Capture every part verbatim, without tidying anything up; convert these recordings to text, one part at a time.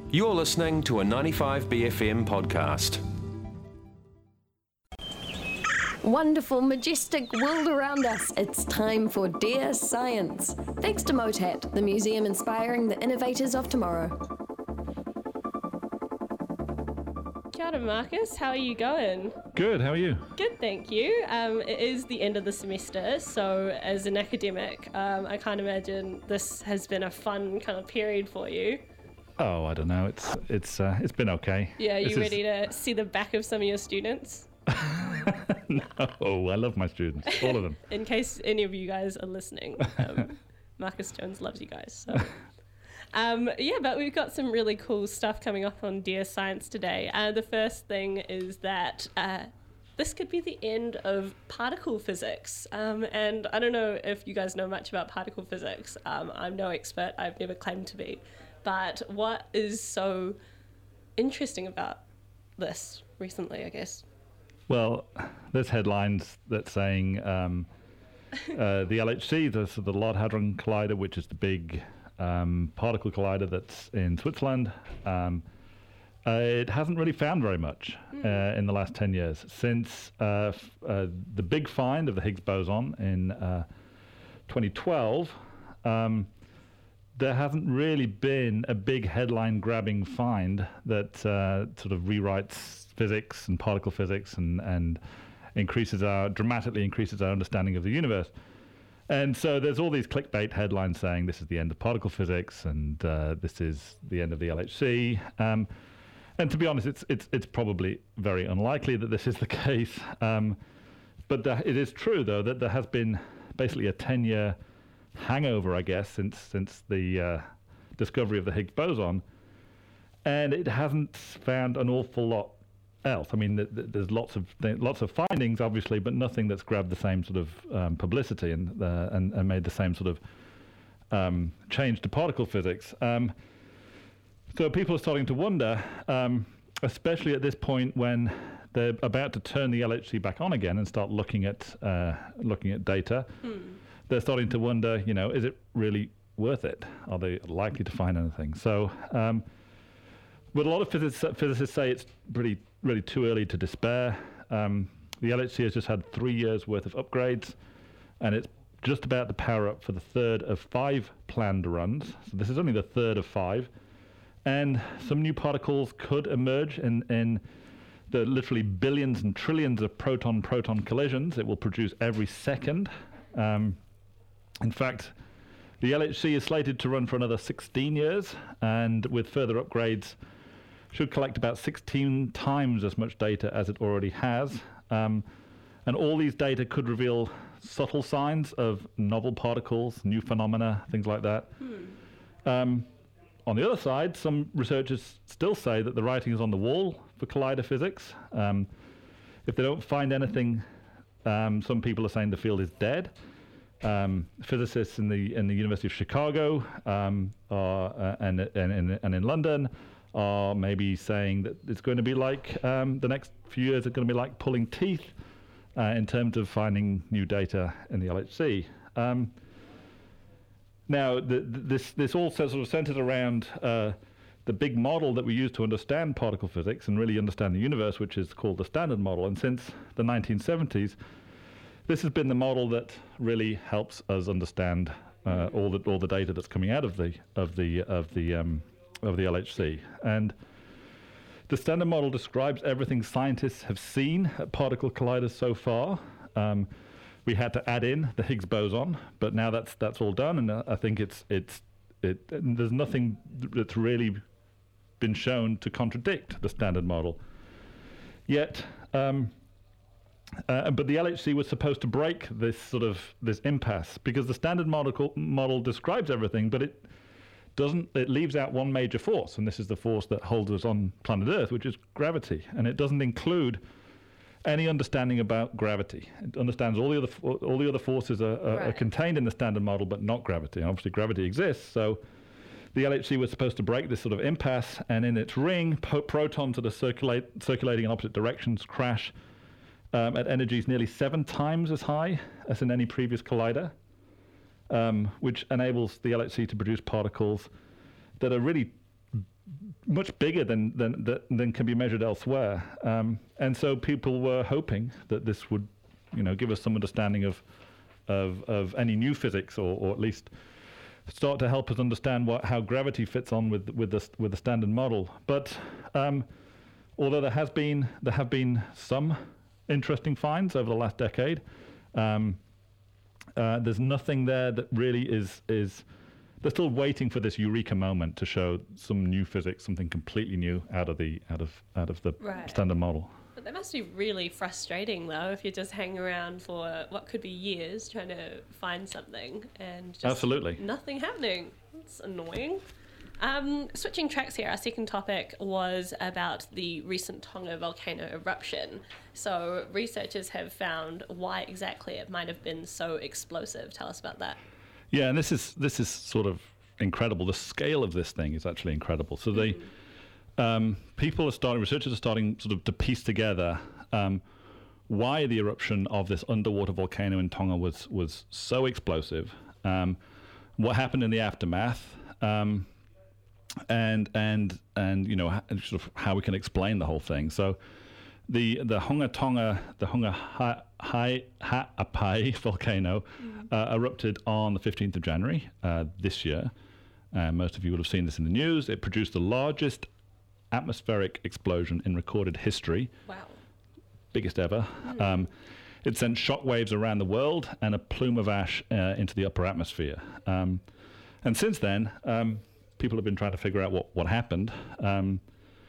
You're listening to a ninety-five B F M podcast. Wonderful, majestic world around us. It's time for Dear Science. Thanks to MOTAT, the museum inspiring the innovators of tomorrow. Kia ora, Marcus. How are you going? Good, how are you? Good, thank you. Um, it is the end of the semester, so as an academic, um, I can't imagine this has been a fun kind of period for you. Oh, I don't know. It's it's uh, it's been okay. Yeah, you This ready is- to see the back of some of your students? No, I love my students, all of them. In case any of you guys are listening, um, Marcus Jones loves you guys. So. Um, yeah, but we've got some really cool stuff coming up on Dear Science today. Uh, the first thing is that uh, this could be the end of particle physics. Um, and I don't know if you guys know much about particle physics. Um, I'm no expert. I've never claimed to be. But what is so interesting about this recently, I guess? Well, there's headlines that saying um, uh, the L H C, the, so the Large Hadron Collider, which is the big um, particle collider that's in Switzerland, um, uh, it hasn't really found very much Mm. uh, in the last ten years. Since uh, f- uh, the big find of the Higgs boson in uh, twenty twelve, um, there hasn't really been a big headline-grabbing find that uh, sort of rewrites physics and particle physics and, and increases our dramatically increases our understanding of the universe. And so there's all these clickbait headlines saying this is the end of particle physics and uh, this is the end of the L H C. Um, and to be honest, it's it's it's probably very unlikely that this is the case. Um, but the, it is true though that there has been basically a ten-year hangover, I guess, since since the uh, discovery of the Higgs boson, and it hasn't found an awful lot else. I mean, th- th- there's lots of th- lots of findings, obviously, but nothing that's grabbed the same sort of um, publicity and, uh, and and made the same sort of um, change to particle physics. Um, so people are starting to wonder, um, especially at this point when they're about to turn the L H C back on again and start looking at uh, looking at data. Hmm. They're starting to wonder, you know, is it really worth it? Are they likely to find anything? So, um, but a lot of physics, physicists say it's pretty, really too early to despair. Um, the L H C has just had three years worth of upgrades, and it's just about to power up for the third of five planned runs. So this is only the third of five. And some new particles could emerge in, in the literally billions and trillions of proton-proton collisions it will produce every second. Um, In fact, the L H C is slated to run for another sixteen years, and with further upgrades, should collect about sixteen times as much data as it already has. Um, and all these data could reveal subtle signs of novel particles, new phenomena, things like that. Hmm. Um, on the other side, some researchers still say that the writing is on the wall for collider physics. Um, if they don't find anything, um, some people are saying the field is dead. Um, physicists in the in the University of Chicago um, are, uh, and, and, and, and in London are maybe saying that it's going to be like um, the next few years are going to be like pulling teeth uh, in terms of finding new data in the L H C. Um, now, the, the, this this all sort of centers around uh, the big model that we use to understand particle physics and really understand the universe, which is called the Standard Model. And since the nineteen seventies, this has been the model that really helps us understand uh, all the all the data that's coming out of the of the of the um, of the L H C. And the Standard Model describes everything scientists have seen at particle colliders so far. Um, we had to add in the Higgs boson, but now that's that's all done, and uh, I think it's it's it. There's nothing that's really been shown to contradict the Standard Model. Yet. Um, Uh, but the L H C was supposed to break this sort of this impasse because the Standard model model describes everything, but it doesn't. It leaves out one major force, and this is the force that holds us on planet Earth, which is gravity, and it doesn't include any understanding about gravity. It understands all the other fo- all the other forces are, are, Right. are contained in the Standard model, but not gravity. And obviously, gravity exists, so. The L H C was supposed to break this sort of impasse, and in its ring, po- protons that are circulate, circulating in opposite directions crash Um, at energies nearly seven times as high as in any previous collider, um, which enables the L H C to produce particles that are really much bigger than than than, than can be measured elsewhere. Um, and so people were hoping that this would, you know, give us some understanding of of of any new physics, or, or at least start to help us understand what how gravity fits on with with the with the standard model. But um, although there has been there have been some interesting finds over the last decade, um, uh, there's nothing there that really is is. They're still waiting for this eureka moment to show some new physics, something completely new out of the out of out of the Right. standard model. But that must be really frustrating, though, if you're just hanging around for what could be years trying to find something and just Absolutely. nothing happening. It's annoying. Um, switching tracks here, our second topic was about the recent Tonga volcano eruption. So researchers have found why exactly it might have been so explosive. Tell us about that. Yeah, and this is this is sort of incredible. The scale of this thing is actually incredible. So they um, people are starting, researchers are starting sort of to piece together um, why the eruption of this underwater volcano in Tonga was was so explosive, um, what happened in the aftermath, um, and and and you know, sort of how we can explain the whole thing. So the the Hunga Tonga, the Hunga ha, Hai Ha'apai volcano mm. uh, erupted on the fifteenth of January uh, this year. Uh, most of you would have seen this in the news. It produced the largest atmospheric explosion in recorded history. Wow. Biggest ever. Mm. Um, it sent shockwaves around the world and a plume of ash uh, into the upper atmosphere. Um, and since then, um, people have been trying to figure out what, what happened. Um,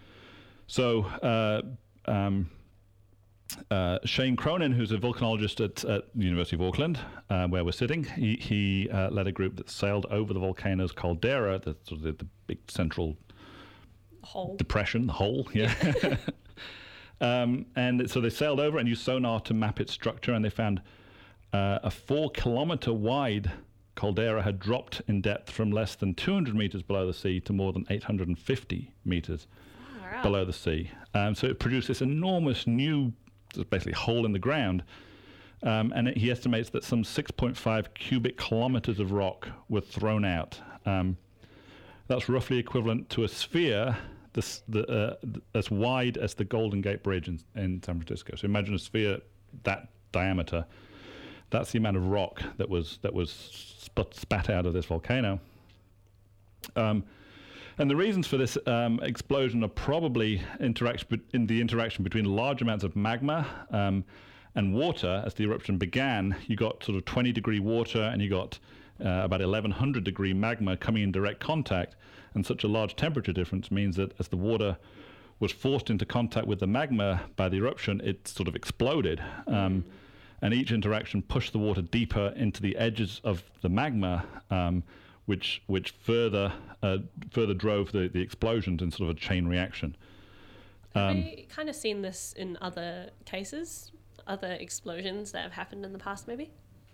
so uh, um, uh, Shane Cronin, who's a volcanologist at, at the University of Auckland, uh, where we're sitting, he, he uh, led a group that sailed over the volcano's caldera, the, sort of the, the big central hole. depression, the hole, yeah. um, and so they sailed over and used sonar to map its structure, and they found uh, a four kilometer wide caldera had dropped in depth from less than two hundred meters below the sea to more than eight hundred fifty meters Wow. below the sea. Um, so it produced this enormous new, basically, hole in the ground. Um, and it, he estimates that some six point five cubic kilometers of rock were thrown out. Um, that's roughly equivalent to a sphere this, the, uh, as wide as the Golden Gate Bridge in, in San Francisco. So imagine a sphere that diameter. That's the amount of rock that was that was spat, spat out of this volcano. Um, And the reasons for this um, explosion are probably interaction in the interaction between large amounts of magma um, and water. As the eruption began, you got sort of twenty degree water, and you got uh, about eleven hundred degree magma coming in direct contact. And such a large temperature difference means that as the water was forced into contact with the magma by the eruption, it sort of exploded. Um, and each interaction pushed the water deeper into the edges of the magma, um, which which further uh, further drove the, the explosions in sort of a chain reaction. Have Um, we kind of seen this in other cases, other explosions that have happened in the past, maybe?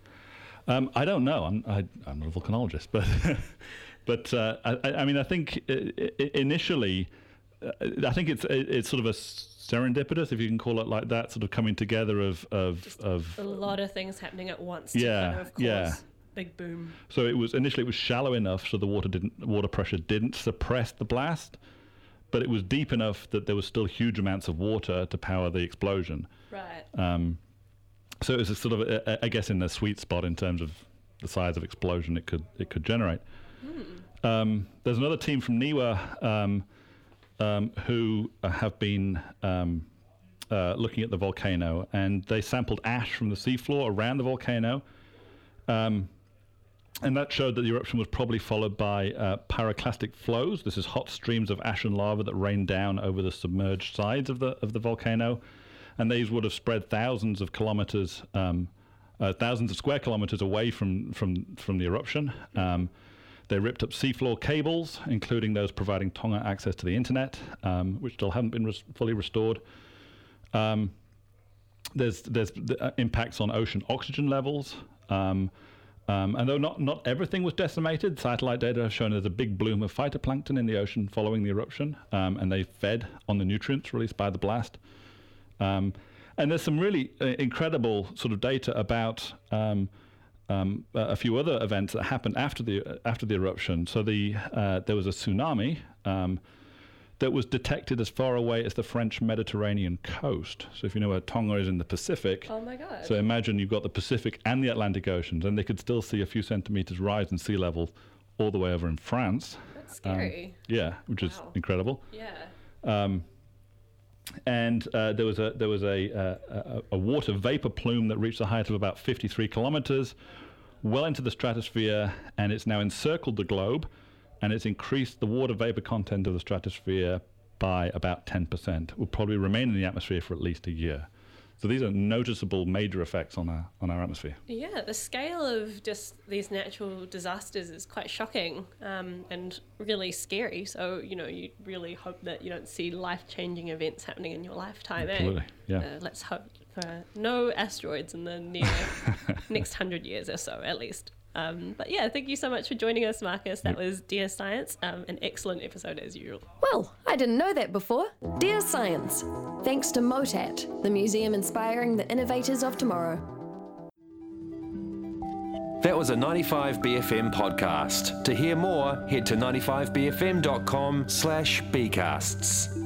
um, I don't know. I'm I, I'm not a volcanologist, but but uh, I, I mean I think i- i- initially uh, I think it's it's sort of a serendipitous, if you can call it like that, sort of coming together of of, of A lot of things happening at once. To Yeah, kind of cause yeah. big boom. So it was initially it was shallow enough so the water didn't water pressure didn't suppress the blast, but it was deep enough that there was still huge amounts of water to power the explosion. Right. Um, so it was a sort of a, I guess in the sweet spot in terms of the size of explosion it could it could generate. Hmm. Um, there's another team from NIWA um, um, who have been um, uh, looking at the volcano, and they sampled ash from the seafloor around the volcano. Um, And that showed that the eruption was probably followed by uh, pyroclastic flows. This is hot streams of ash and lava that rain down over the submerged sides of the of the volcano, and these would have spread thousands of kilometers, um, uh, thousands of square kilometers away from from from the eruption. Um, they ripped up seafloor cables, including those providing Tonga access to the internet, um, which still haven't been res- fully restored. Um, there's there's uh, impacts on ocean oxygen levels. Um, Um, and though not, not everything was decimated, satellite data have shown there's a big bloom of phytoplankton in the ocean following the eruption, um, and they fed on the nutrients released by the blast. Um, and there's some really uh, incredible sort of data about um, um, a few other events that happened after the uh, after the eruption. So the uh, there was a tsunami, um, that was detected as far away as the French Mediterranean coast. So if you know where Tonga is in the Pacific, Oh my God. so imagine you've got the Pacific and the Atlantic Oceans, and they could still see a few centimeters rise in sea level all the way over in France. That's scary. Yeah, which is Wow. incredible. yeah. Um, and uh, there was a there was a, uh, a a water vapor plume that reached a height of about fifty-three kilometers, well into the stratosphere, and it's now encircled the globe, and it's increased the water vapor content of the stratosphere by about ten percent. Will probably remain in the atmosphere for at least a year. So these are noticeable major effects on our on our atmosphere. Yeah, the scale of just these natural disasters is quite shocking um, and really scary. So, you know, you really hope that you don't see life-changing events happening in your lifetime. Absolutely, eh? yeah. Uh, let's hope for no asteroids in the near next hundred years or so, at least. Um, but yeah, thank you so much for joining us, Marcus. That was Dear Science, um, an excellent episode as usual. Well, I didn't know that before. Dear Science, thanks to MOTAT, the museum inspiring the innovators of tomorrow. That was a ninety-five B F M podcast. To hear more, head to ninety-five b f m dot com slash bcasts.